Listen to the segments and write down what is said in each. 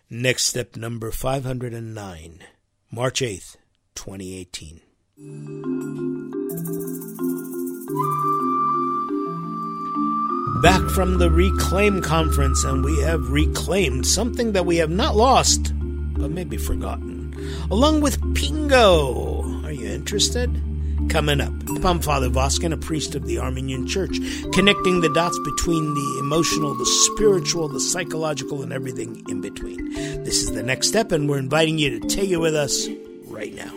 Next step number 509, March 8th, 2018. Back from the Reclaim Conference, and we have reclaimed something that we have not lost, but maybe forgotten, along with Pingo. Are you interested? Coming up, I'm Father Voskin, a priest of the Armenian Church, connecting the dots between the emotional, the spiritual, the psychological, and everything in between. This is the next step, and we're inviting you to take it with us right now.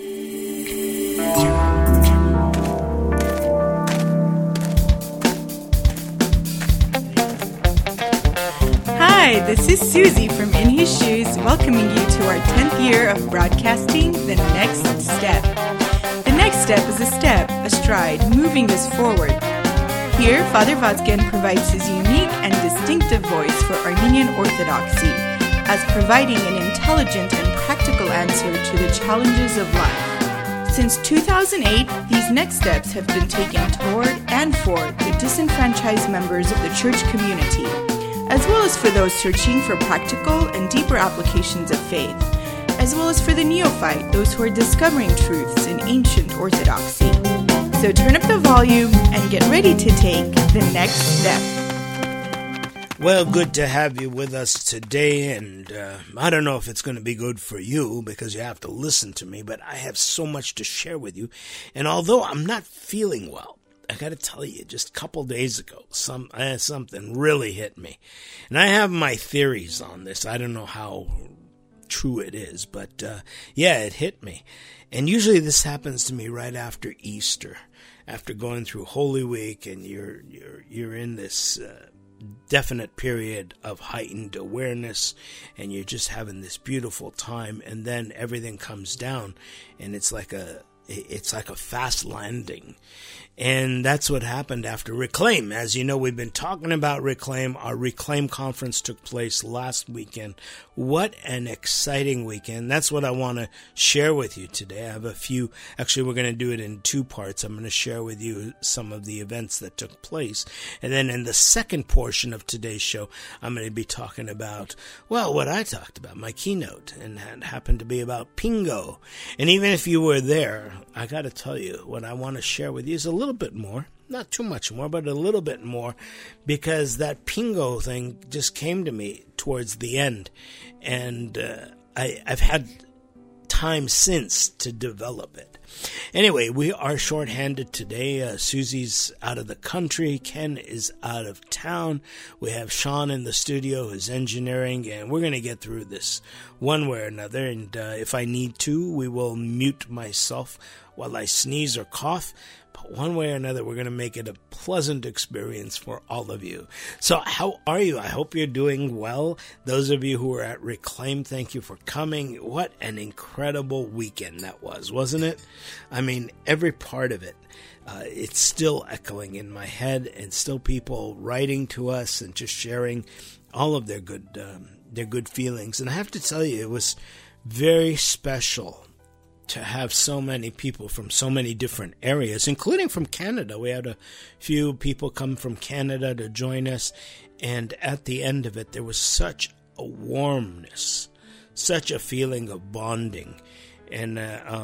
Hi, this is Susie from In His Shoes, welcoming you to our 10th year of broadcasting The Next Step. The next step is a step, a stride, moving us forward. Here, Father Vazgen provides his unique and distinctive voice for Armenian Orthodoxy, as providing an intelligent and practical answer to the challenges of life. Since 2008, these next steps have been taken toward and for the disenfranchised members of the church community, as well as for those searching for practical and deeper applications of faith, as well as for the neophyte, those who are discovering truths in ancient orthodoxy. So turn up the volume and get ready to take the next step. Well, good to have you with us today, and I don't know if it's going to be good for you because you have to listen to me, but I have so much to share with you, and although I'm not feeling well, I got to tell you, just a couple days ago, something really hit me. And I have my theories on this. I don't know how true it is, but yeah, it hit me. And usually this happens to me right after Easter, after going through Holy Week, and you're in this definite period of heightened awareness, and you're just having this beautiful time, and then everything comes down, and it's like a fast landing. And that's what happened after Reclaim. As you know, we've been talking about Reclaim. Our Reclaim conference took place last weekend. What an exciting weekend. That's what I want to share with you today. I have a few, actually we're going to do it in two parts. I'm going to share with you some of the events that took place. And then in the second portion of today's show, I'm going to be talking about, well, what I talked about, my keynote, and it happened to be about Pingo. And even if you were there, I got to tell you, what I want to share with you is a little bit more, not too much more, but a little bit more, because that Pingo thing just came to me towards the end, and I've had time since to develop it. Anyway, we are shorthanded today. Susie's out of the country. Ken is out of town. We have Sean in the studio who's engineering, and we're going to get through this one way or another. And if I need to, we will mute myself while I sneeze or cough. But one way or another, we're going to make it a pleasant experience for all of you. So how are you? I hope you're doing well. Those of you who are at Reclaim, thank you for coming. What an incredible weekend that was, wasn't it? I mean, every part of it. It's still echoing in my head, and still people writing to us and just sharing all of their good feelings. And I have to tell you, it was very special to have so many people from so many different areas, including from Canada. We had a few people come from Canada to join us, and at the end of it, there was such a warmness, such a feeling of bonding, and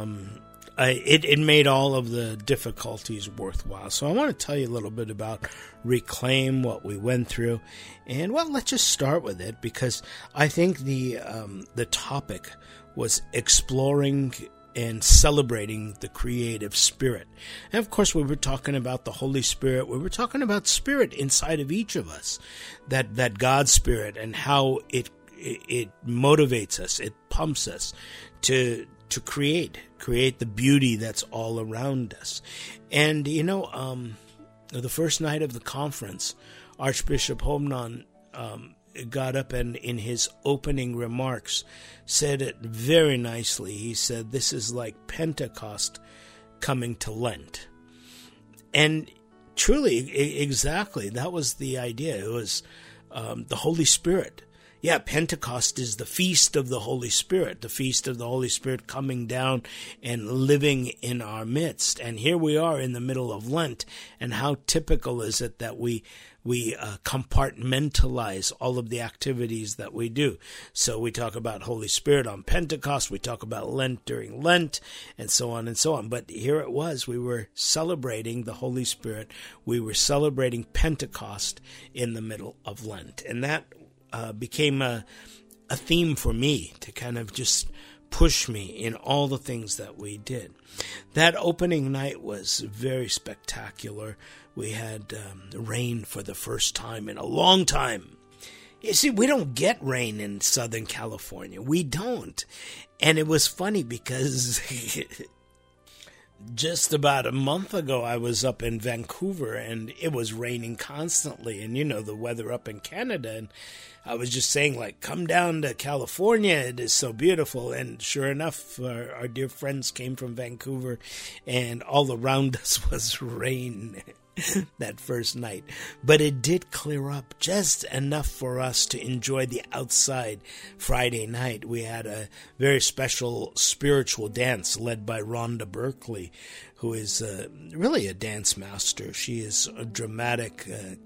it made all of the difficulties worthwhile. So I want to tell you a little bit about Reclaim, what we went through, and well, let's just start with it, because I think the topic was exploring and celebrating the creative spirit. And of course, we were talking about the Holy Spirit. We were talking about spirit inside of each of us, that God spirit, and how it motivates us, it pumps us to create the beauty that's all around us. And you know, the first night of the conference, Archbishop Homnan got up and in his opening remarks said it very nicely. He said, this is like Pentecost coming to Lent. And truly, exactly, that was the idea. It was the Holy Spirit Yeah, Pentecost is the feast of the Holy Spirit, the feast of the Holy Spirit coming down and living in our midst. And here we are in the middle of Lent, and how typical is it that we compartmentalize all of the activities that we do. So we talk about Holy Spirit on Pentecost, we talk about Lent during Lent, and so on and so on. But here it was, we were celebrating the Holy Spirit, we were celebrating Pentecost in the middle of Lent. And that became a theme for me to kind of just push me in all the things that we did. That opening night was very spectacular. We had rain for the first time in a long time. You see, we don't get rain in Southern California. We don't. And it was funny because just about a month ago, I was up in Vancouver and it was raining constantly. And you know, the weather up in Canada. And I was just saying, like, come down to California. It is so beautiful. And sure enough, our dear friends came from Vancouver and all around us was rain that first night. But it did clear up just enough for us to enjoy the outside Friday night. We had a very special spiritual dance led by Rhonda Berkeley, who is really a dance master. She is a dramatic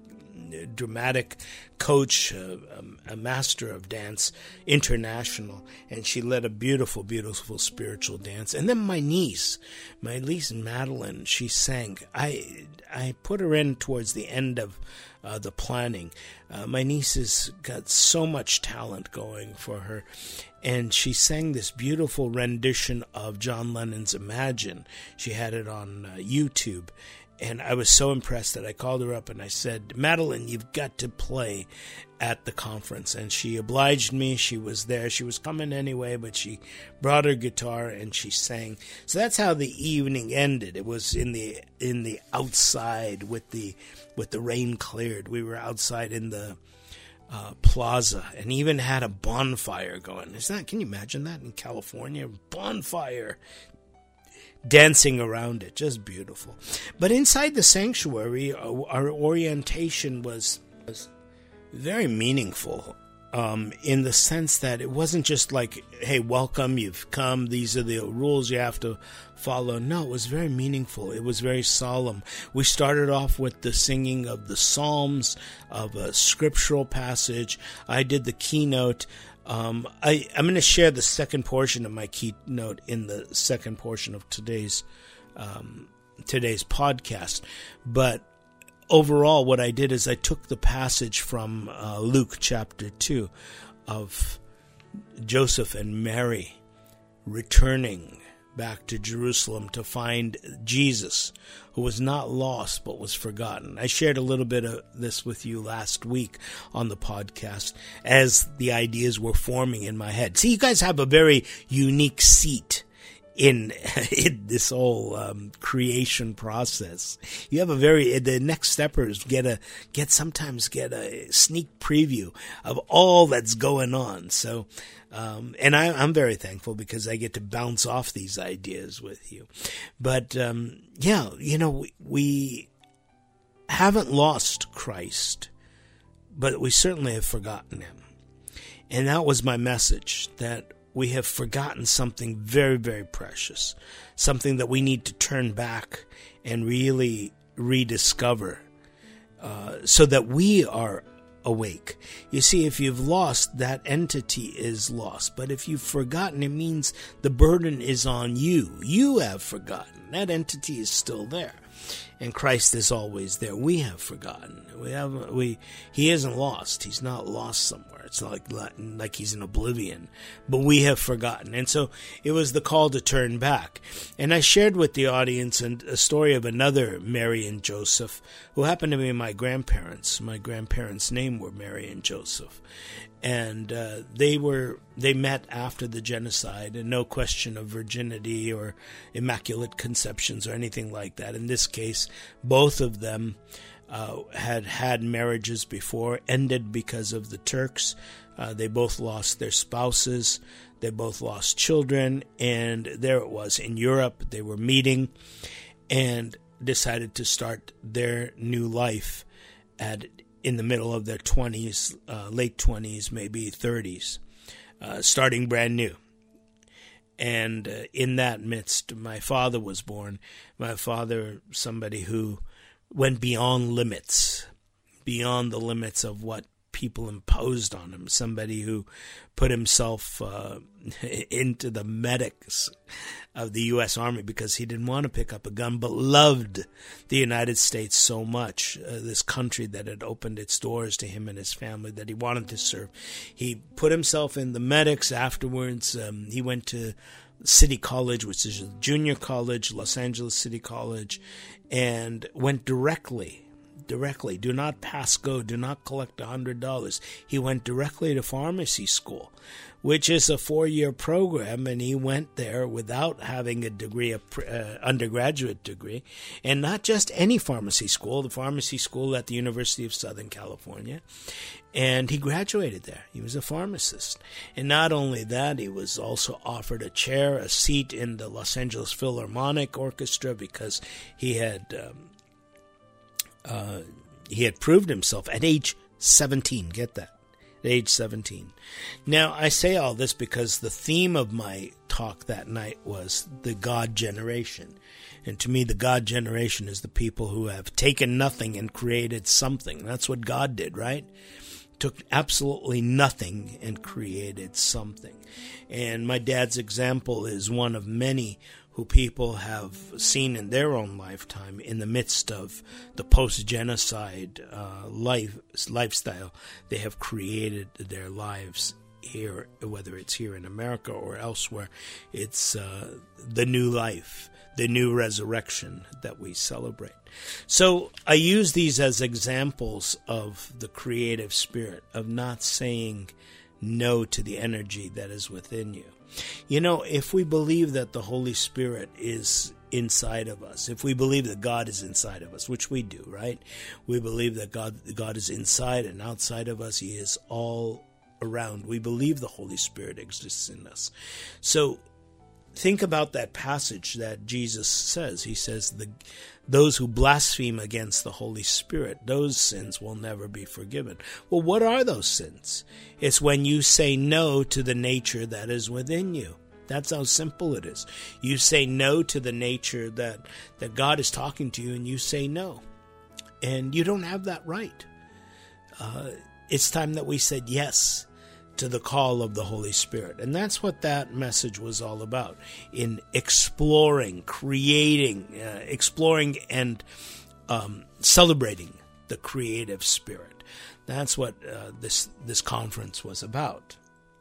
coach, a master of dance, international, and she led a beautiful, beautiful spiritual dance. And then my niece Madeline, she sang. I put her in towards the end of the planning. My niece has got so much talent going for her, and she sang this beautiful rendition of John Lennon's Imagine. She had it on YouTube. And I was so impressed that I called her up and I said, Madeline, you've got to play at the conference. And she obliged me. She was there. She was coming anyway, but she brought her guitar and she sang. So that's how the evening ended. It was in the outside with the rain cleared. We were outside in the plaza and even had a bonfire going. Can you imagine that in California? Bonfire. Dancing around it, just beautiful. But inside the sanctuary, our orientation was very meaningful in the sense that it wasn't just like, hey, welcome, you've come, these are the rules you have to follow. No, it was very meaningful. It was very solemn. We started off with the singing of the Psalms, of a scriptural passage. I did the keynote. I'm going to share the second portion of my keynote in the second portion of today's podcast. But overall, what I did is I took the passage from Luke chapter 2 of Joseph and Mary returning back to Jerusalem to find Jesus, who was not lost but was forgotten. I shared a little bit of this with you last week on the podcast as the ideas were forming in my head. See, you guys have a very unique seat in this whole creation process. You have the next steppers sometimes get a sneak preview of all that's going on. So, and I'm very thankful because I get to bounce off these ideas with you. But, we haven't lost Christ, but we certainly have forgotten him. And that was my message, that we have forgotten something very, very precious, something that we need to turn back and really rediscover so that we are awake. You see, if you've lost, that entity is lost. But if you've forgotten, it means the burden is on you. You have forgotten. That entity is still there. And Christ is always there. We have forgotten. He isn't lost. He's not lost somewhere. It's not like he's in oblivion. But we have forgotten. And so it was the call to turn back. And I shared with the audience a story of another Mary and Joseph, who happened to be my grandparents. My grandparents' name were Mary and Joseph. And they met after the genocide, and no question of virginity or immaculate conceptions or anything like that. In this case, both of them had marriages before, ended because of the Turks. They both lost their spouses. They both lost children. And there it was in Europe. They were meeting and decided to start their new life in the middle of their 20s, late 20s, maybe 30s, starting brand new. And in that midst, my father was born. My father, somebody who went beyond the limits of what people imposed on him, somebody who put himself into the medics of the U.S. Army because he didn't want to pick up a gun, but loved the United States so much, this country that had opened its doors to him and his family, that he wanted to serve. He put himself in the medics. Afterwards, he went to City College, which is a junior college, Los Angeles City College, and went directly, do not pass go, do not collect $100. He went directly to pharmacy school, which is a 4-year program, and he went there without having a degree, undergraduate degree, and not just any pharmacy school, the pharmacy school at the University of Southern California, and he graduated there. He was a pharmacist. And not only that, he was also offered a seat in the Los Angeles Philharmonic Orchestra because he had proved himself at age 17. Get that. At age 17. Now, I say all this because the theme of my talk that night was the God generation. And to me, the God generation is the people who have taken nothing and created something. That's what God did, right? Took absolutely nothing and created something. And my dad's example is one of many who people have seen in their own lifetime in the midst of the post-genocide lifestyle. They have created their lives here, whether it's here in America or elsewhere. It's the new life, the new resurrection that we celebrate. So I use these as examples of the creative spirit, of not saying no to the energy that is within you. You know, if we believe that the Holy Spirit is inside of us, if we believe that God is inside of us, which we do, right? We believe that God is inside and outside of us. He is all around. We believe the Holy Spirit exists in us. So think about that passage that Jesus says. He says, those who blaspheme against the Holy Spirit, those sins will never be forgiven. Well, what are those sins? It's when you say no to the nature that is within you. That's how simple it is. You say no to the nature that God is talking to you, and you say no. And you don't have that right. It's time that we said yes to the call of the Holy Spirit. And that's what that message was all about, in exploring, creating, exploring and celebrating the creative spirit. That's what this conference was about.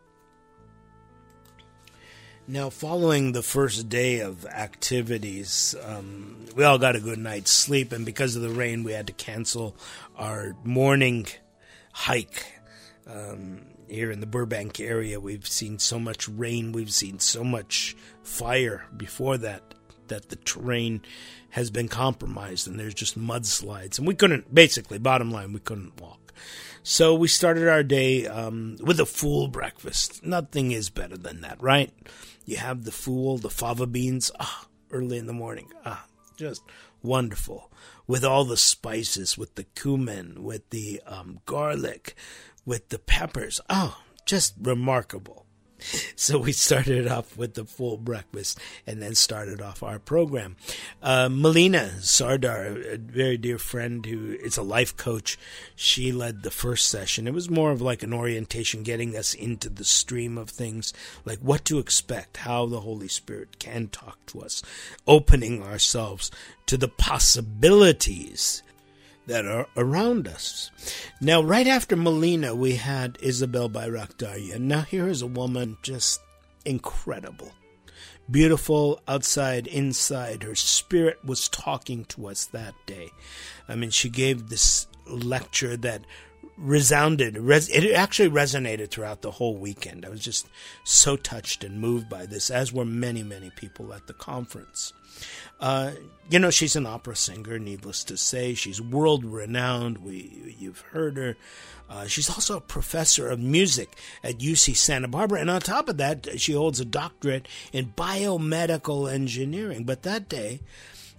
Now, following the first day of activities, we all got a good night's sleep, and because of the rain, we had to cancel our morning hike. Here in the Burbank area, we've seen so much rain, we've seen so much fire before that the terrain has been compromised, and there's just mudslides. And we couldn't, basically, bottom line, we couldn't walk. So we started our day with a full breakfast. Nothing is better than that, right? You have the fava beans, early in the morning. Just wonderful. With all the spices, with the cumin, with the garlic, with the peppers. Just remarkable. So we started off with the full breakfast and then started off our program. Melina Sardar, a very dear friend who is a life coach, she led the first session. It was more of like an orientation, getting us into the stream of things, like what to expect, how the Holy Spirit can talk to us, opening ourselves to the possibilities that are around us. Now, right after Melina, we had Isabel Bayraktaryan. Now, here is a woman just incredible. Beautiful outside, inside. Her spirit was talking to us that day. I mean, she gave this lecture that resounded. It actually resonated throughout the whole weekend. I was just so touched and moved by this, as were many, many people at the conference. She's an opera singer, needless to say. She's world-renowned. You've heard her. She's also a professor of music at UC Santa Barbara. And on top of that, she holds a doctorate in biomedical engineering. But that day,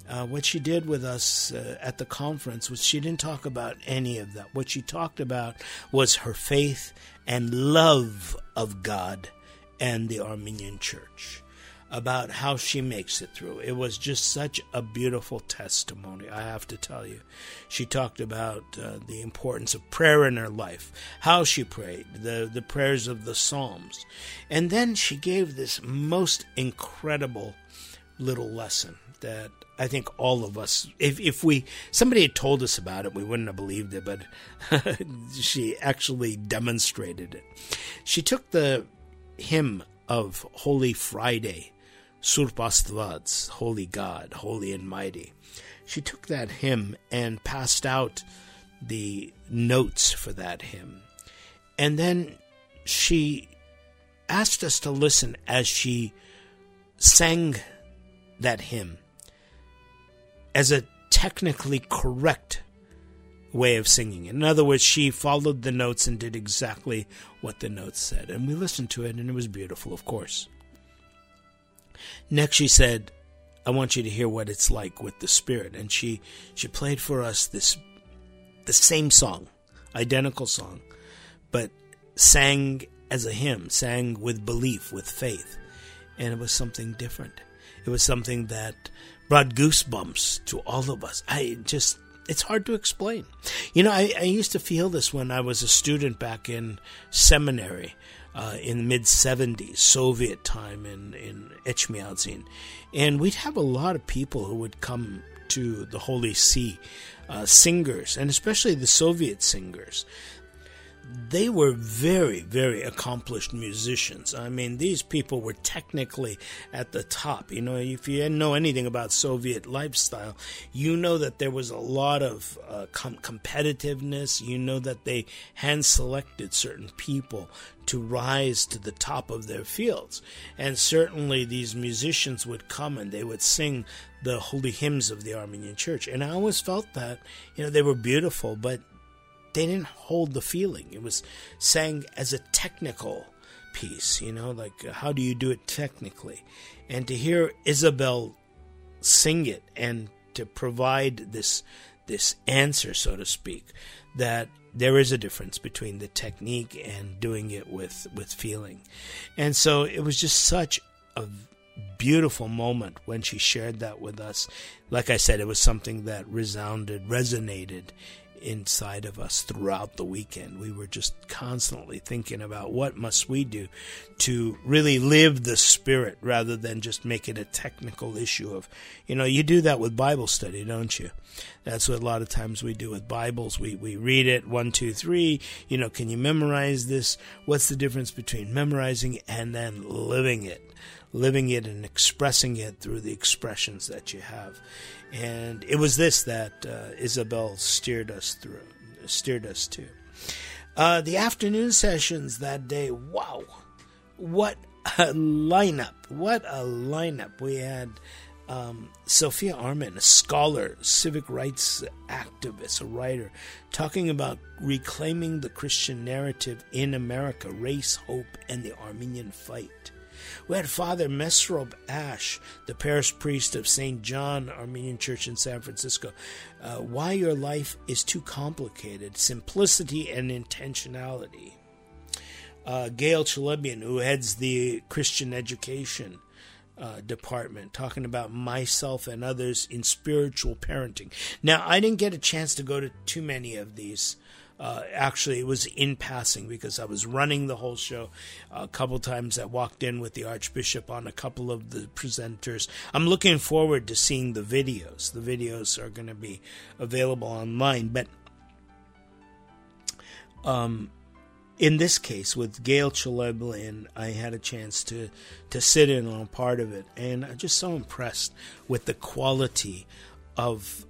what she did with us at the conference was she didn't talk about any of that. What she talked about was her faith and love of God and the Armenian Church, about how she makes it through. It was just such a beautiful testimony, I have to tell you. She talked about the importance of prayer in her life, how she prayed, the prayers of the Psalms. And then she gave this most incredible little lesson that I think all of us, if somebody had told us about it, we wouldn't have believed it, but she actually demonstrated it. She took the hymn of Holy Friday, Surp Astvats, Holy God, Holy and Mighty. She took that hymn and passed out the notes for that hymn. And then she asked us to listen as she sang that hymn as a technically correct way of singing it. In other words, she followed the notes and did exactly what the notes said. And we listened to it, and it was beautiful, of course. Next, she said, I want you to hear what it's like with the Spirit. And she played for us the same song, identical song, but sang as a hymn, sang with belief, with faith. And it was something different. It was something that brought goosebumps to all of us. It's hard to explain. You know, I used to feel this when I was a student back in seminary in the mid-'70s, Soviet time in Etchmiadzin. And we'd have a lot of people who would come to the Holy See, singers, and especially the Soviet singers. They were very, very accomplished musicians. I mean, these people were technically at the top. You know, if you didn't know anything about Soviet lifestyle, you know that there was a lot of competitiveness. You know that they hand-selected certain people to rise to the top of their fields. And certainly these musicians would come and they would sing the holy hymns of the Armenian Church. And I always felt that, you know, they were beautiful, but they didn't hold the feeling. It was sang as a technical piece, you know, like how do you do it technically? And to hear Isabel sing it and to provide this answer, so to speak, that there is a difference between the technique and doing it with feeling. And so it was just such a beautiful moment when she shared that with us. Like I said, it was something that resonated inside of us throughout the weekend. We were just constantly thinking about what must we do to really live the Spirit rather than just make it a technical issue of, you know, you do that with Bible study, don't you? That's what a lot of times we do with Bibles. We read it, 1, 2, 3, you know, can you memorize this? What's the difference between memorizing and then living it and expressing it through the expressions that you have? And it was this that Isabel steered us to. The afternoon sessions that day, wow, what a lineup. We had Sophia Armin, a scholar, civic rights activist, a writer, talking about reclaiming the Christian narrative in America, race, hope, and the Armenian fight. We had Father Mesrob Ash, the parish priest of St. John Armenian Church in San Francisco. Why Your Life is Too Complicated, Simplicity and Intentionality. Gail Chalebian, who heads the Christian Education department, talking about myself and others in spiritual parenting. Now, I didn't get a chance to go to too many of these. Actually, it was in passing because I was running the whole show. A couple times I walked in with the Archbishop on a couple of the presenters. I'm looking forward to seeing the videos. The videos are going to be available online. But in this case, with Gail Chalebian, I had a chance to sit in on a part of it. And I'm just so impressed with the quality of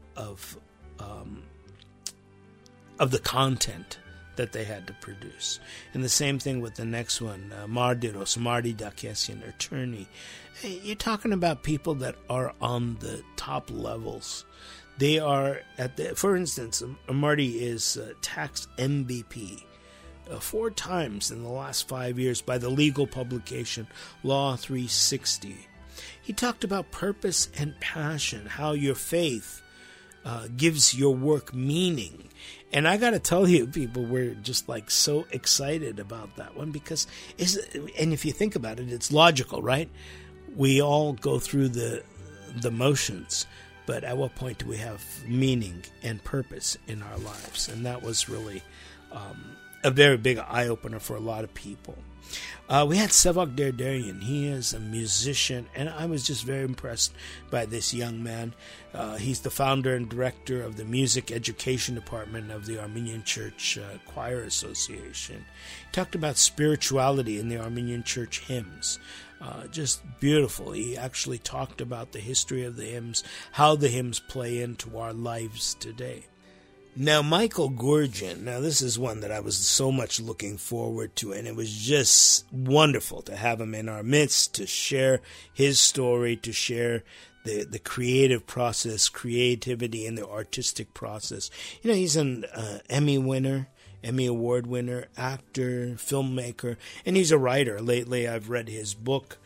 the content that they had to produce. And the same thing with the next one, Mardi Dakessian, attorney. Hey, you're talking about people that are on the top levels. They are for instance, Mardi is tax MVP 4 times in the last 5 years by the legal publication Law 360. he talked about purpose and passion, how your faith gives your work meaning. And I got to tell you, people, we're just like so excited about that one because, and if you think about it, it's logical, right? We all go through the motions, but at what point do we have meaning and purpose in our lives? And that was really a very big eye-opener for a lot of people. We had Sevak Derderian. He is a musician, and I was just very impressed by this young man. He's the founder and director of the Music Education Department of the Armenian Church Choir Association. He talked about spirituality in the Armenian Church hymns. Just beautiful. He actually talked about the history of the hymns, how the hymns play into our lives today. Now, Michael Gurgin, now this is one that I was so much looking forward to, and it was just wonderful to have him in our midst, to share his story, to share the creative process, creativity in the artistic process. You know, he's an Emmy Award winner, actor, filmmaker, and he's a writer. Lately, I've read his book,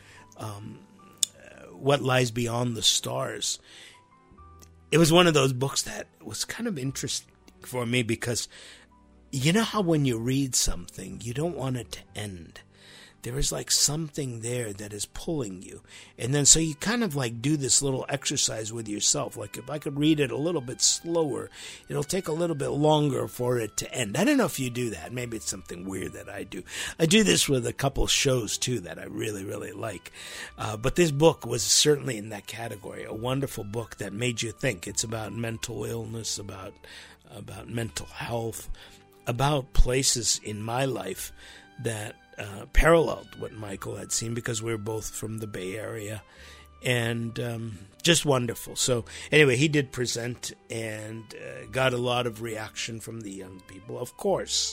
What Lies Beyond the Stars. It was one of those books that was kind of interesting for me because you know how when you read something, you don't want it to end. There is like something there that is pulling you. And then so you kind of like do this little exercise with yourself. Like if I could read it a little bit slower, it'll take a little bit longer for it to end. I don't know if you do that. Maybe it's something weird that I do. I do this with a couple shows too that I really, really like. But this book was certainly in that category. A wonderful book that made you think. It's about mental illness, about mental health, about places in my life that paralleled what Michael had seen because we were both from the Bay Area, and just wonderful. So anyway, he did present and got a lot of reaction from the young people, of course.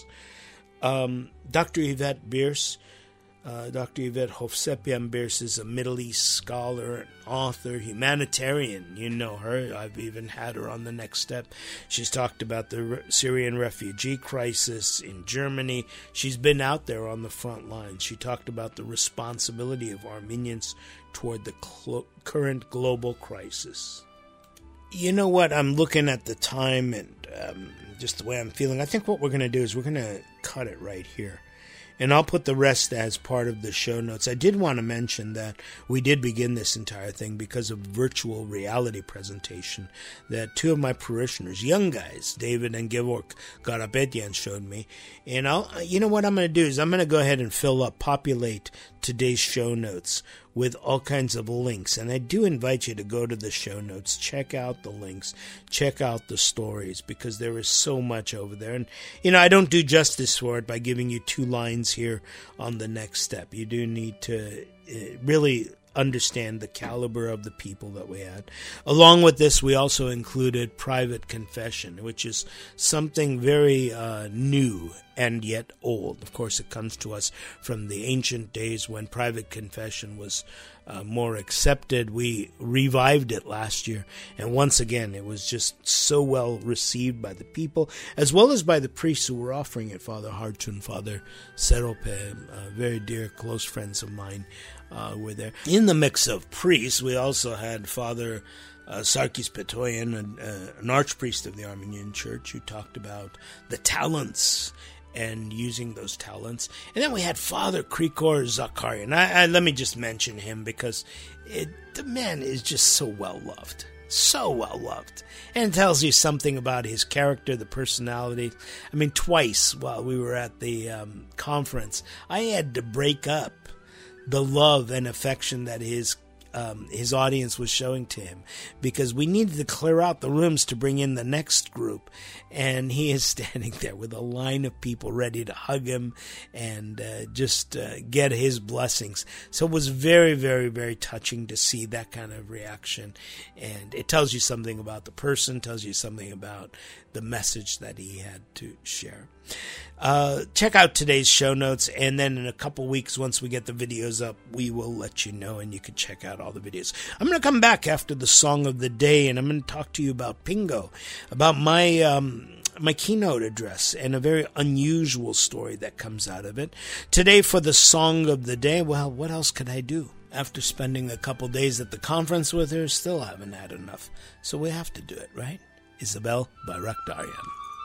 Dr. Yvette Bierce, Dr. Yvette Hovsepian Bierce is a Middle East scholar, an author, humanitarian. You know her. I've even had her on The Next Step. She's talked about the Syrian refugee crisis in Germany. She's been out there on the front lines. She talked about the responsibility of Armenians toward the current global crisis. You know what? I'm looking at the time and just the way I'm feeling. I think what we're going to do is we're going to cut it right here. And I'll put the rest as part of the show notes. I did want to mention that we did begin this entire thing because of virtual reality presentation that two of my parishioners, young guys, David and Gevork Garapetian, showed me. And you know what I'm going to do is I'm going to go ahead and populate today's show notes with all kinds of links. And I do invite you to go to the show notes, check out the links, check out the stories, because there is so much over there. And, you know, I don't do justice for it by giving you 2 lines here on The Next Step. You do need to really understand the caliber of the people that we had. Along with this, we also included private confession, which is something very new and yet old. Of course, it comes to us from the ancient days when private confession was more accepted. We revived it last year, and once again, it was just so well received by the people, as well as by the priests who were offering it. Father Hartun, Father Serope, very dear, close friends of mine were there. In the mix of priests, we also had Father Sarkis Petoyan, an archpriest of the Armenian Church, who talked about the talents and using those talents. And then we had Father Krikor Zakarian. Let me just mention him because the man is just so well loved. So well loved. And tells you something about his character, the personality. I mean, twice while we were at the conference, I had to break up the love and affection that his audience was showing to him, because we needed to clear out the rooms to bring in the next group, and he is standing there with a line of people ready to hug him and just get his blessings. So it was very, very, very touching to see that kind of reaction, and it tells you something about the person, tells you something about the message that he had to share. Check out today's show notes, and then in a couple weeks, once we get the videos up, we will let you know, and you can check out all the videos. I'm going to come back after the song of the day, and I'm going to talk to you about Pingo, about my my keynote address, and a very unusual story that comes out of it. Today, for the song of the day, well, what else could I do? After spending a couple days at the conference with her, still haven't had enough. So we have to do it, right? Isabel by Rakhtarian.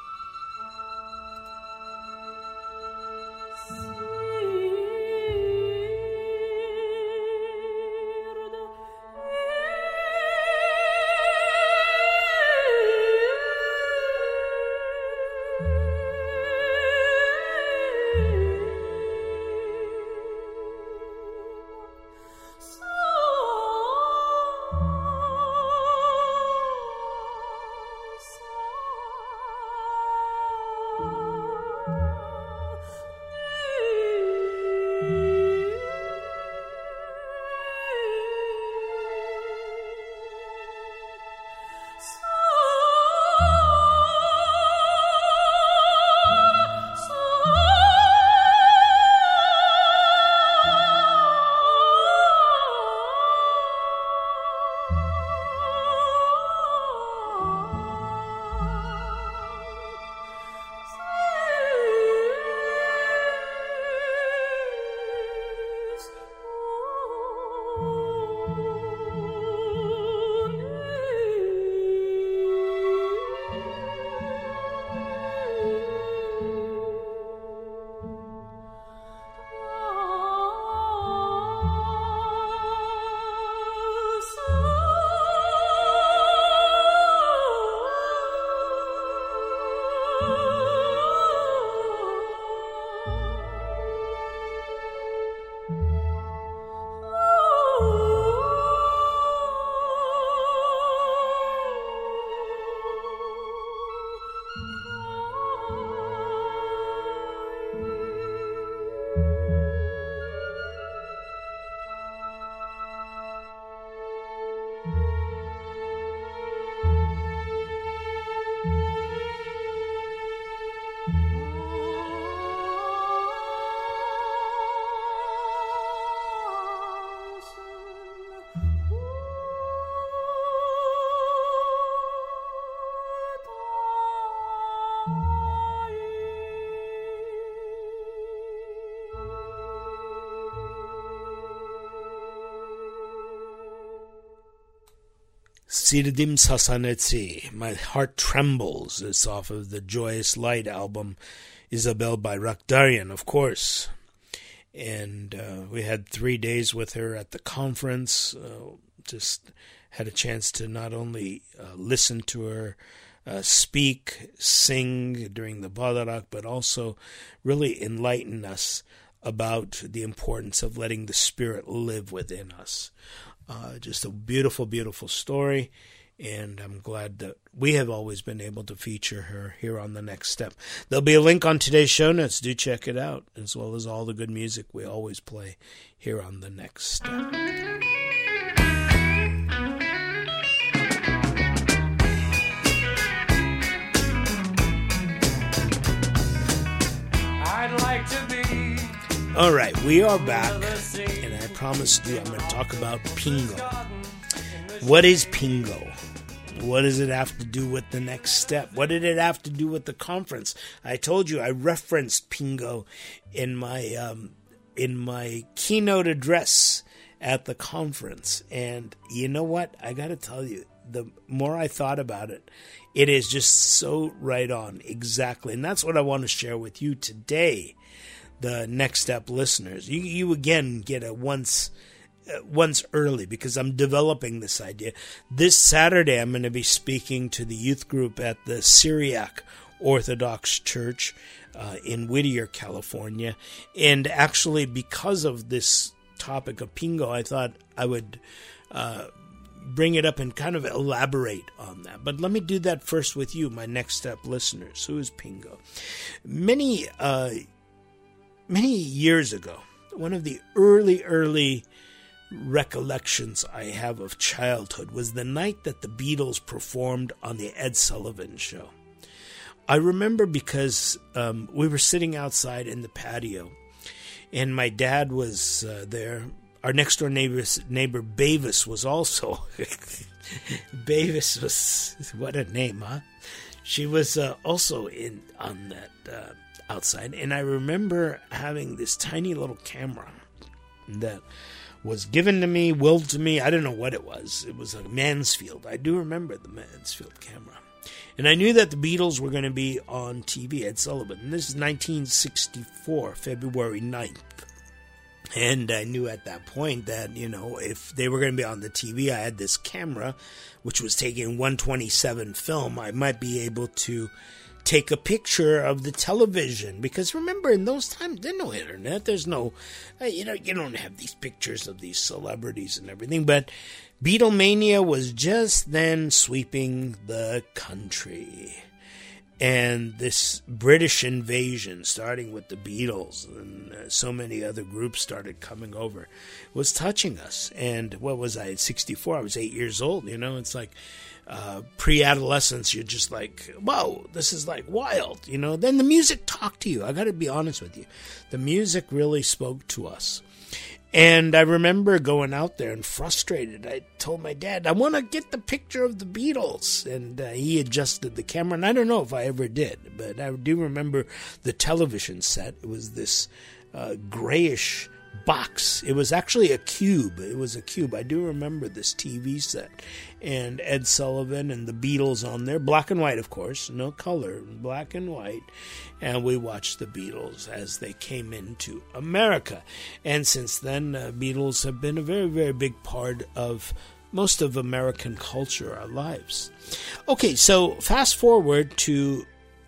Sirdim Sasanetsi, My Heart Trembles, is off of the Joyous Light album, Isabel by Rakhtarian, of course. And we had 3 days with her at the conference, just had a chance to not only listen to her speak, sing during the Badarak, but also really enlighten us about the importance of letting the Spirit live within us. Just a beautiful, beautiful story, and I'm glad that we have always been able to feature her here on The Next Step. There'll be a link on today's show notes. Do check it out, as well as all the good music we always play here on The Next Step. I'd like to be. All right, we are back, and I promised you I'm going to talk about Pingo. What is Pingo? What does it have to do with The Next Step? What did it have to do with the conference? I told you I referenced Pingo in my keynote address at the conference, and you know what? I got to tell you, the more I thought about it, it is just so right on, exactly, and that's what I want to share with you today. The Next Step listeners, you again get a once early, because I'm developing this idea. This Saturday, I'm going to be speaking to the youth group at the Syriac Orthodox Church in Whittier, California. And actually, because of this topic of Pingo, I thought I would bring it up and kind of elaborate on that. But let me do that first with you, my Next Step listeners. Who is Pingo? Many years ago, one of the early recollections I have of childhood was the night that the Beatles performed on the Ed Sullivan Show. I remember because we were sitting outside in the patio, and my dad was there. Our next door neighbor Bavis was also. Bavis was, what a name, huh? She was also on that outside, and I remember having this tiny little camera that was given to me, willed to me. I don't know what it was. It was a Mansfield. I do remember the Mansfield camera. And I knew that the Beatles were going to be on TV, Ed Sullivan. And this is 1964, February 9th. And I knew at that point that, if they were going to be on the TV, I had this camera, which was taking 127 film. I might be able to take a picture of the television. Because remember, in those times, there's no internet. There's no, you don't have these pictures of these celebrities and everything. But Beatlemania was just then sweeping the country. And this British invasion, starting with the Beatles and so many other groups started coming over, was touching us. And what was I, at 64? I was 8 years old, It's like pre-adolescence. You're just like, whoa, this is like wild, Then the music talked to you. I got to be honest with you. The music really spoke to us. And I remember going out there and frustrated. I told my dad, I want to get the picture of the Beatles. And he adjusted the camera. And I don't know if I ever did, but I do remember the television set. It was this grayish box. It was actually a cube. I do remember this TV set. And Ed Sullivan and the Beatles on there. Black and white, of course. No color. Black and white. And we watched the Beatles as they came into America. And since then, Beatles have been a very, very big part of most of American culture, our lives. Okay, so fast forward to,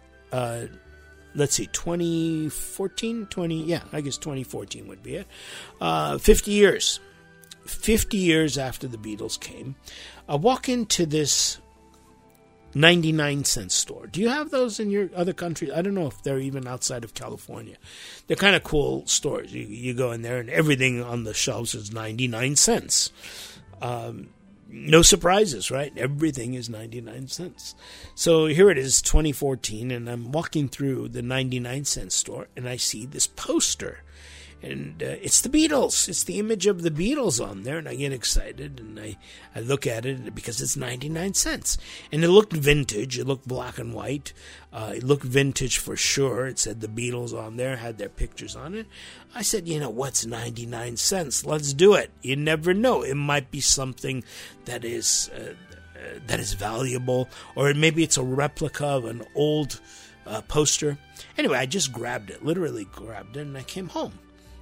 2014? I guess 2014 would be it. 50 years. 50 years after the Beatles came. I walk into this 99-cent store. Do you have those in your other countries? I don't know if they're even outside of California. They're kind of cool stores. You go in there and everything on the shelves is 99 cents. No surprises, right? Everything is 99 cents. So here it is, 2014, and I'm walking through the 99-cent store, and I see this poster. And it's the Beatles. It's the image of the Beatles on there. And I get excited and I look at it because it's 99 cents. And it looked vintage. It looked black and white. It looked vintage for sure. It said the Beatles on there, had their pictures on it. I said, what's 99 cents? Let's do it. You never know. It might be something that is valuable. Or maybe it's a replica of an old poster. Anyway, I just grabbed it. Literally grabbed it. And I came home.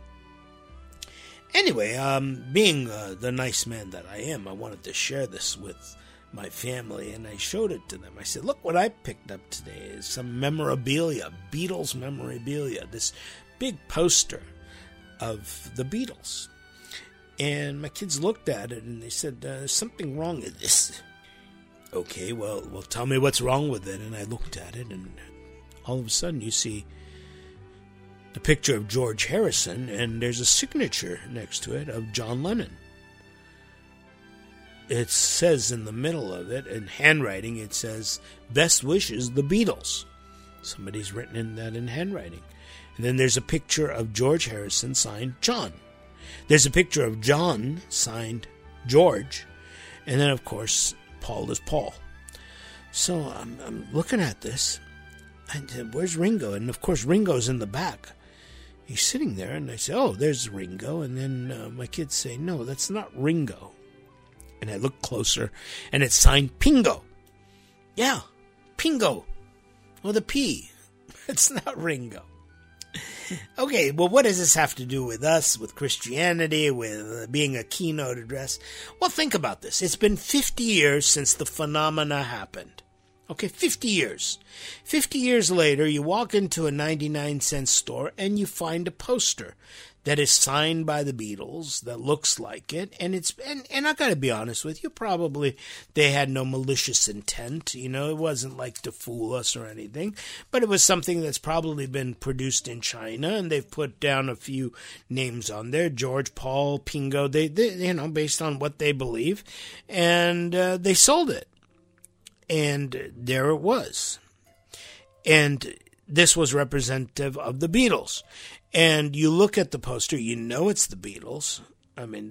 Anyway, being the nice man that I am, I wanted to share this with my family, and I showed it to them. I said, look what I picked up today is some memorabilia, Beatles memorabilia, this big poster of the Beatles. And my kids looked at it, and they said, there's something wrong with this. Okay, well, tell me what's wrong with it. And I looked at it, and all of a sudden you see the picture of George Harrison, and there's a signature next to it of John Lennon. It says in the middle of it, in handwriting, it says, Best wishes, the Beatles. Somebody's written in that in handwriting. And then there's a picture of George Harrison signed John. There's a picture of John signed George. And then, of course, Paul is Paul. So I'm looking at this. And where's Ringo? And, of course, Ringo's in the back. He's sitting there, and I say, oh, there's Ringo. And then my kids say, no, that's not Ringo. And I look closer, and it's signed Pingo. Yeah, Pingo. With a P. It's not Ringo. Okay, well, what does this have to do with us, with Christianity, with being a keynote address? Well, think about this. It's been 50 years since the phenomena happened. Okay, 50 years. 50 years later, you walk into a 99-cent store and you find a poster that is signed by the Beatles that looks like it. And and I got to be honest with you, probably they had no malicious intent. It wasn't like to fool us or anything. But it was something that's probably been produced in China, and they've put down a few names on there. George, Paul, Pingo, they based on what they believe. And they sold it. And there it was. And this was representative of the Beatles. And you look at the poster, it's the Beatles. I mean,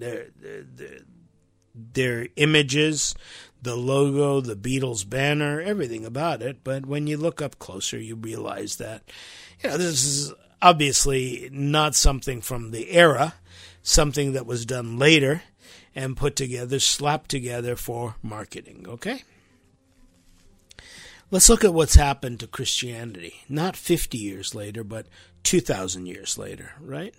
their images, the logo, the Beatles banner, everything about it. But when you look up closer, you realize that, this is obviously not something from the era. something that was done later and put together, slapped together for marketing, okay? Let's look at what's happened to Christianity. Not 50 years later, but 2,000 years later, right?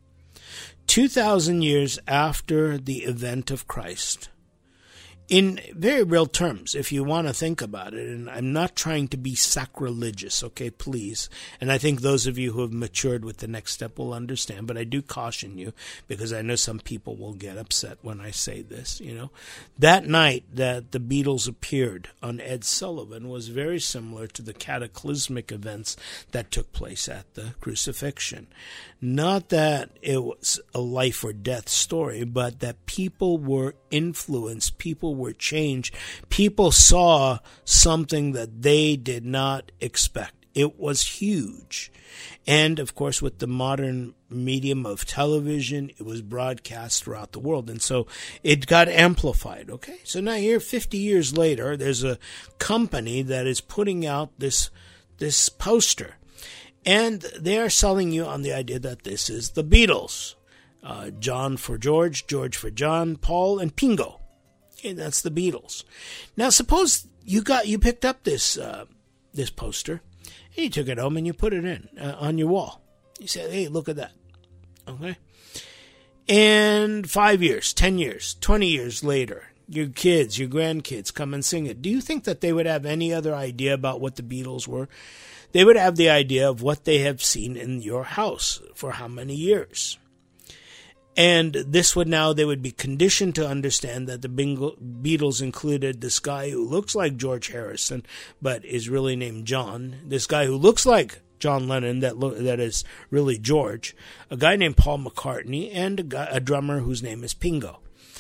2,000 years after the event of Christ. In very real terms, if you want to think about it, and I'm not trying to be sacrilegious, okay, please, and I think those of you who have matured with the next step will understand, but I do caution you, because I know some people will get upset when I say this, That night that the Beatles appeared on Ed Sullivan was very similar to the cataclysmic events that took place at the crucifixion. Not that it was a life or death story, but that people were influenced, people were changed, people saw something that they did not expect. It was huge. And, of course, with the modern medium of television, it was broadcast throughout the world. And so it got amplified, okay? So now here, 50 years later, there's a company that is putting out this poster. And they are selling you on the idea that this is the Beatles. John for George, George for John, Paul, and Pingo. And that's the Beatles. Now, suppose you picked up this poster, and you took it home and you put it in on your wall. You said, hey, look at that. Okay? And 5 years, 10 years, 20 years later, your kids, your grandkids come and sing it. Do you think that they would have any other idea about what the Beatles were? They would have the idea of what they have seen in your house for how many years. And they would be conditioned to understand that the Beatles included this guy who looks like George Harrison, but is really named John. This guy who looks like John Lennon, that is really George. A guy named Paul McCartney, and a drummer whose name is Pingo.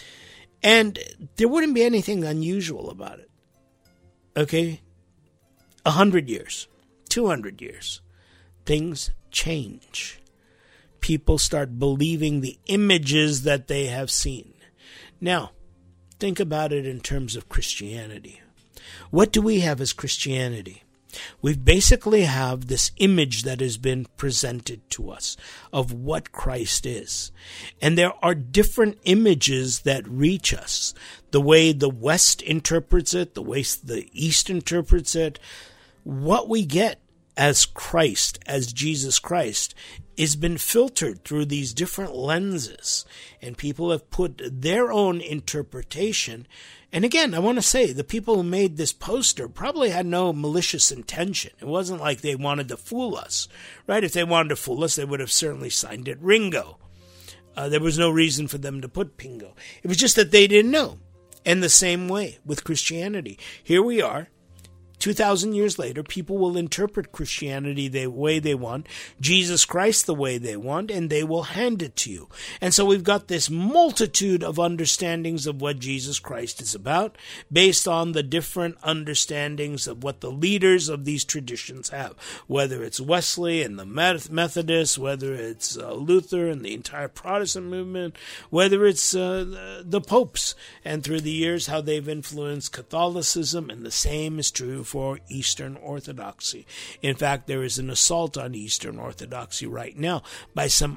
And there wouldn't be anything unusual about it. Okay? 100 years. 200 years, things change. People start believing the images that they have seen. Now, think about it in terms of Christianity. What do we have as Christianity? We basically have this image that has been presented to us of what Christ is. And there are different images that reach us. The way the West interprets it, the way the East interprets it, what we get as Christ, as Jesus Christ, has been filtered through these different lenses, and people have put their own interpretation. And again, I want to say, the people who made this poster probably had no malicious intention. It wasn't like they wanted to fool us, right? If they wanted to fool us, they would have certainly signed it Ringo. There was no reason for them to put Pingo. It was just that they didn't know. And the same way with Christianity. Here we are. 2,000 years later, people will interpret Christianity the way they want, Jesus Christ the way they want, and they will hand it to you. And so we've got this multitude of understandings of what Jesus Christ is about, based on the different understandings of what the leaders of these traditions have, whether it's Wesley and the Methodists, whether it's Luther and the entire Protestant movement, whether it's the popes, and through the years how they've influenced Catholicism, and the same is true for Eastern Orthodoxy. In fact, there is an assault on Eastern Orthodoxy right now by some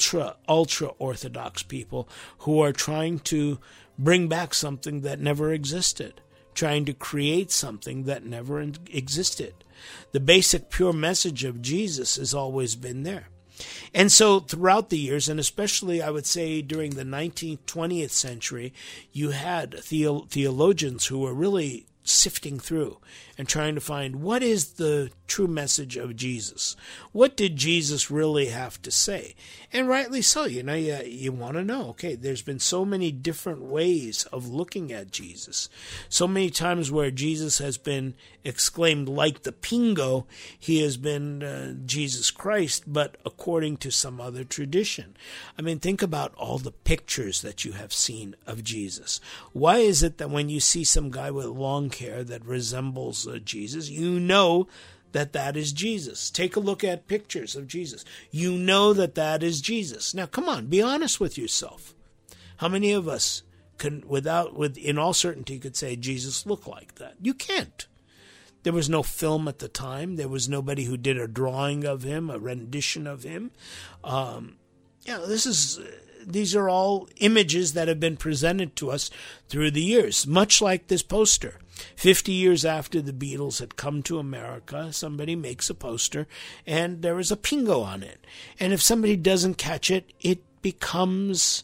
ultra-Orthodox people who are trying to bring back something that never existed, trying to create something that never existed. The basic pure message of Jesus has always been there. And so throughout the years, and especially I would say during the 19th, 20th century, you had theologians who were really sifting through and trying to find what is the true message of Jesus. What did Jesus really have to say? And rightly so, you want to know, okay, there's been so many different ways of looking at Jesus. So many times where Jesus has been exclaimed like the Pingo, he has been Jesus Christ, but according to some other tradition. I mean, think about all the pictures that you have seen of Jesus. Why is it that when you see some guy with long hair that resembles Jesus, you know that is Jesus? Take a look at pictures of Jesus. You know that is Jesus. Now, come on, be honest with yourself. How many of us can, in all certainty, could say Jesus looked like that? You can't. There was no film at the time. There was nobody who did a drawing of him, a rendition of him. This these are all images that have been presented to us through the years, much like this poster. 50 years after the Beatles had come to America, somebody makes a poster, and there is a Pingo on it. And if somebody doesn't catch it, it becomes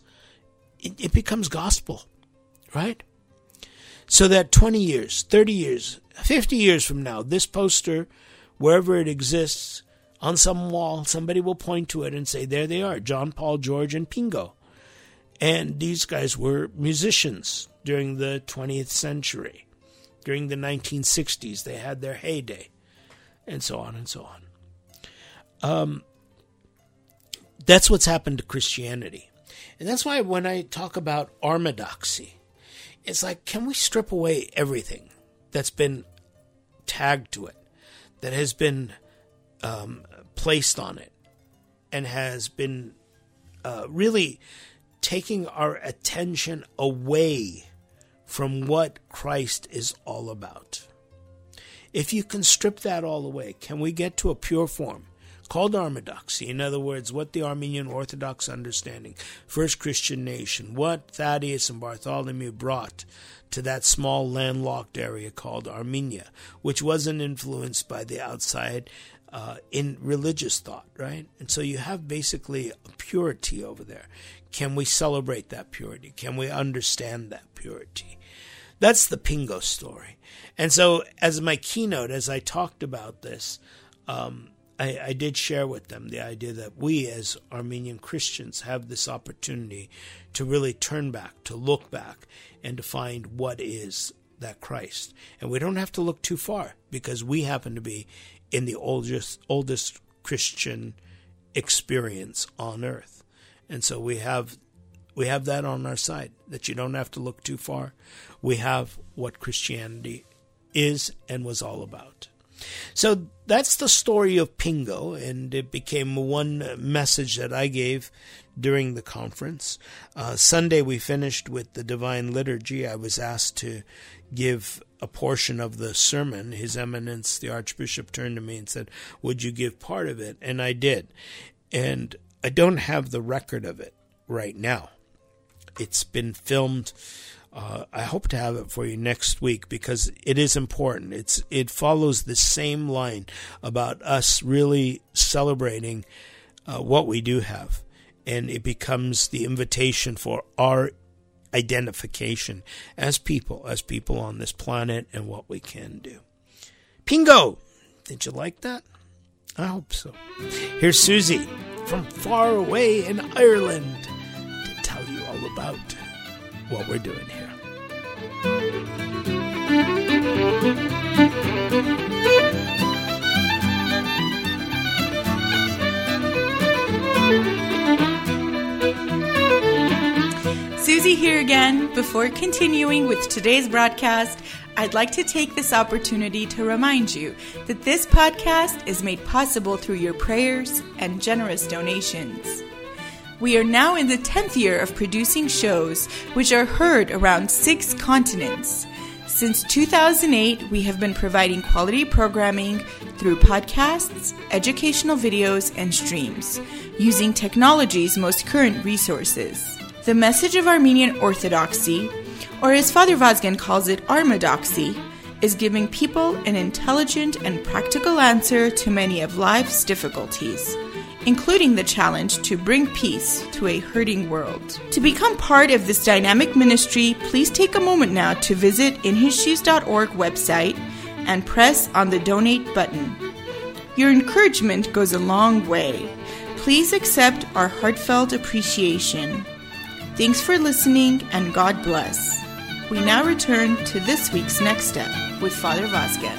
gospel, right? So that 20 years, 30 years, 50 years from now, this poster, wherever it exists, on some wall, somebody will point to it and say, there they are, John, Paul, George, and Pingo. And these guys were musicians during the 20th century. During the 1960s, they had their heyday, and so on and so on. That's what's happened to Christianity. And that's why when I talk about orthodoxy, it's like, can we strip away everything that's been tagged to it, that has been placed on it, and has been really taking our attention away from what Christ is all about? If you can strip that all away, can we get to a pure form called orthodoxy? In other words, what the Armenian Orthodox understanding, first Christian nation, what Thaddeus and Bartholomew brought to that small landlocked area called Armenia, which wasn't influenced by the outside in religious thought, right? And so you have basically a purity over there. Can we celebrate that purity? Can we understand that purity? That's the Pingo story. And so as my keynote, as I talked about this, I did share with them the idea that we as Armenian Christians have this opportunity to really turn back, to look back, and to find what is that Christ. And we don't have to look too far, because we happen to be in the oldest Christian experience on earth. And so we have that on our side, that you don't have to look too far. We have what Christianity is and was all about. So that's the story of Pingo, and it became one message that I gave during the conference. Sunday we finished with the Divine Liturgy. I was asked to give a portion of the sermon. His Eminence, the Archbishop, turned to me and said, would you give part of it? And I did. And I don't have the record of it right now. It's been filmed. I hope to have it for you next week, because it is important. It follows the same line about us really celebrating what we do have. And it becomes the invitation for our identification as people on this planet, and what we can do. Pingo! Did you like that? I hope so. Here's Susie from far away in Ireland to tell you all about what we're doing here. Susie here again. Before continuing with today's broadcast, I'd like to take this opportunity to remind you that this podcast is made possible through your prayers and generous donations. We are now in the 10th year of producing shows which are heard around 6 continents. Since 2008, we have been providing quality programming through podcasts, educational videos, and streams, using technology's most current resources. The message of Armenian Orthodoxy, or as Father Vazgen calls it, Armadoxy, is giving people an intelligent and practical answer to many of life's difficulties, including the challenge to bring peace to a hurting world. To become part of this dynamic ministry, please take a moment now to visit inhisshoes.org website and press on the donate button. Your encouragement goes a long way. Please accept our heartfelt appreciation. Thanks for listening, and God bless. We now return to this week's Next Step with Father Vazgen.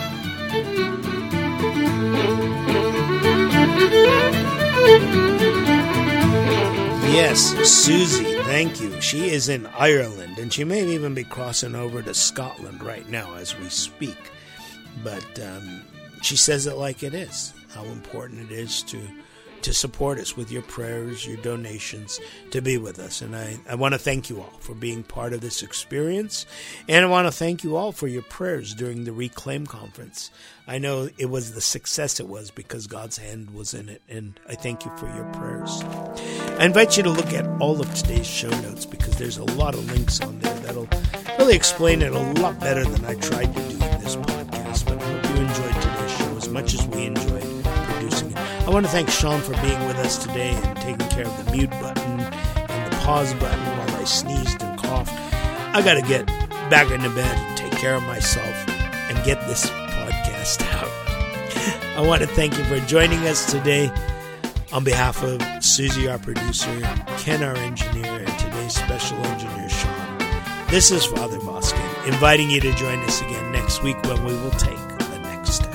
Yes, Susie, thank you. She is in Ireland, and she may even be crossing over to Scotland right now as we speak. But she says it like it is, how important it is to to support us with your prayers, your donations, to be with us. And I want to thank you all for being part of this experience. And I want to thank you all for your prayers during the Reclaim Conference. I know it was the success it was because God's hand was in it, and I thank you for your prayers. I invite you to look at all of today's show notes because there's a lot of links on there that'll really explain it a lot better than I tried to do in this podcast. But I hope you enjoyed today's show as much as we enjoyed producing it. I want to thank Sean for being with us today and taking care of the mute button and the pause button while I sneezed and coughed. I got to get back into bed and take care of myself and get this podcast out. I want to thank you for joining us today. On behalf of Susie, our producer, Ken, our engineer, and today's special engineer, Sean, this is Father Boskin, inviting you to join us again next week when we will take the next step.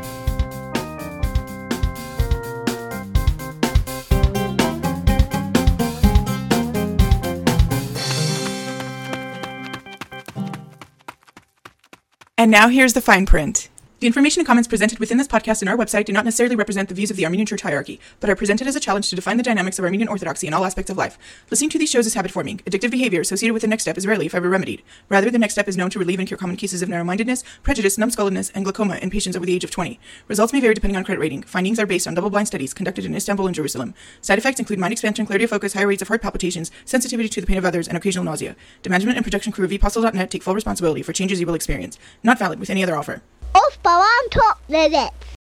And now here's the fine print. The information and comments presented within this podcast and our website do not necessarily represent the views of the Armenian Church hierarchy, but are presented as a challenge to define the dynamics of Armenian Orthodoxy in all aspects of life. Listening to these shows is habit-forming. Addictive behavior associated with the next step is rarely, if ever, remedied. Rather, the next step is known to relieve and cure common cases of narrow-mindedness, prejudice, numbskulledness, and glaucoma in patients over the age of 20. Results may vary depending on credit rating. Findings are based on double-blind studies conducted in Istanbul and Jerusalem. Side effects include mind expansion, clarity of focus, high rates of heart palpitations, sensitivity to the pain of others, and occasional nausea. The management and production crew of ePostle.net take full responsibility for changes you will experience. Not valid with any other offer. Of babam top dedi.